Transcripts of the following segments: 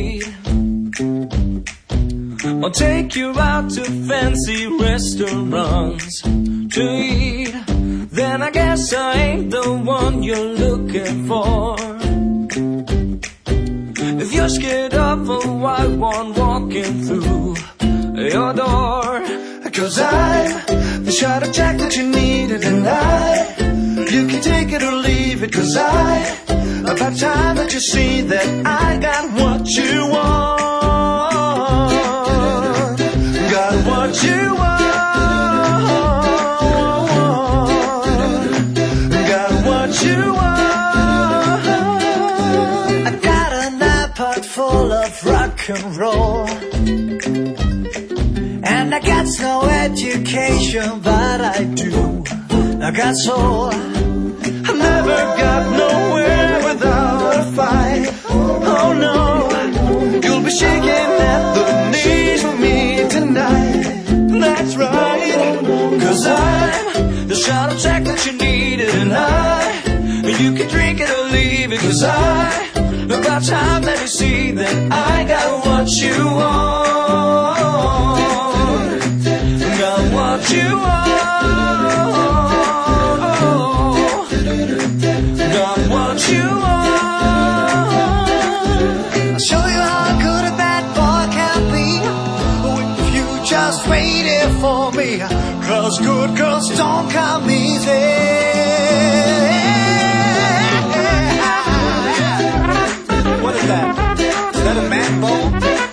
eat. I'll take you out to fancy restaurants to eat. Then I guess I ain't the one you're looking for. If you're scared of a white one walking through your door, 'cause I'm the shot of Jack that you needed tonight. You can take it or leave it, 'cause about time that you see that I got what you want. Got what you want. Got what you want. I got an iPod full of rock and roll, and I got no education, but I do. I got soul. I never got nowhere without a fight. Oh no, you'll be shaking at the knees with me tonight. That's right, 'cause I'm the shot of Jack that you needed, and you can drink it or leave it, 'cause about time that you see that I got what you want. Got what you want. Got what you want. I'll show you how good a bad boy can be if you just waited for me, 'cause good girls don't come easy. What is that? Is that a man bone?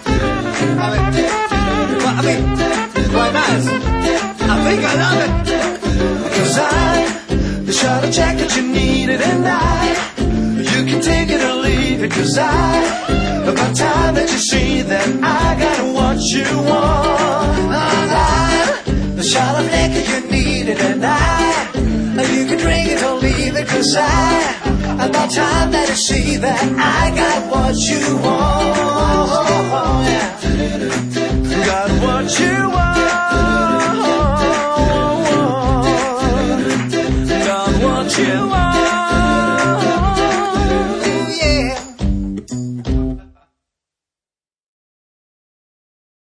I mean, quite nice. I think I love it. 'Cause I'm the shot of Jack that you needed, and you can take it or leave it, 'cause about time that you see that I got what you want. I'm the shot of liquor you needed, and you can drink it or leave it, 'cause about time that you see that I got what you want. Yeah. Got what you want.